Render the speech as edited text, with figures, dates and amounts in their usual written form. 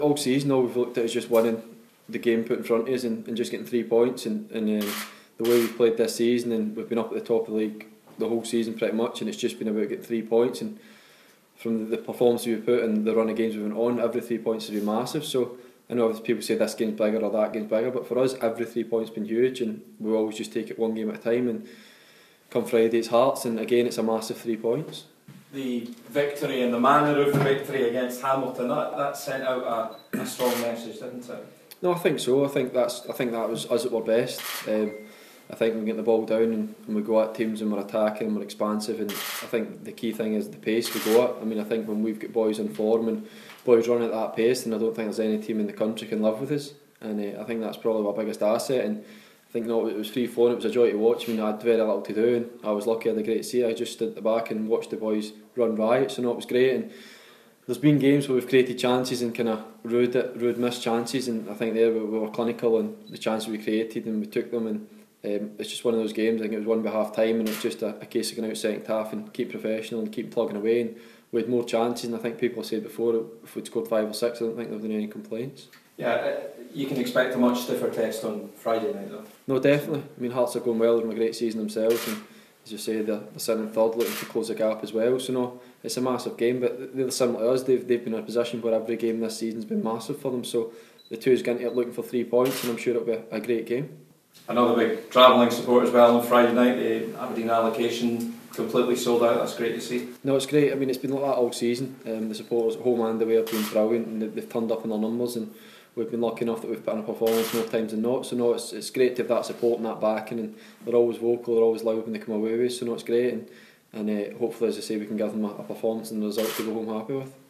All season, all we've looked at is just winning the game put in front of us and just getting 3 points. And the way we've played this season, and we've been up at the top of the league the whole season pretty much, and it's just been about getting 3 points. And from the performance we've put and the run of games we've been on, every 3 points has been massive. So I know people say this game's bigger or that game's bigger, but for us, every 3 points has been huge, and we always just take it one game at a time. And come Friday, it's Hearts, and again, it's a massive 3 points. The victory and the manner of the victory against Hamilton, that sent out a strong message, didn't it? No, I think so. I think that was us at our best. I think we get the ball down and we go at teams and we're attacking and we're expansive, and I think the key thing is the pace we go at. I mean, I think when we've got boys in form and boys running at that pace, then I don't think there's any team in the country can live with us, and I think that's probably our biggest asset. And I think it was free flowing, it was a joy to watch. I mean, I had very little to do and I was lucky I had a great seat. I just stood at the back and watched the boys run riot, so it was great. And there's been games where we've created chances and kind of rude missed chances, and I think there we were clinical in the chances we created and we took them. And it's just one of those games. I think it was won by half time, and it's just a case of going out second half and keep professional and keep plugging away. And we had more chances, and I think people said before, if we'd scored 5 or 6, I don't think there would have been any complaints. Yeah, you can expect a much stiffer test on Friday night though. No, definitely. I mean, Hearts are going well, they're having a great season themselves, and as you say, they're sitting in third looking to close the gap as well. So no, it's a massive game, but they're similar to us. They've been in a position where every game this season's been massive for them, so the two's going to it looking for 3 points, and I'm sure it'll be a great game. Another big travelling support as well on Friday night. Aberdeen allocation completely sold out. That's great to see. No, it's great. I mean, it's been like that all season. The supporters at home and away have been brilliant, and they've turned up in their numbers, and we've been lucky enough that we've put in a performance more times than not. So no, it's great to have that support and that backing, and they're always vocal, they're always loud when they come away with us. So no, it's great, and hopefully, as I say, we can give them a performance and a result to go home happy with.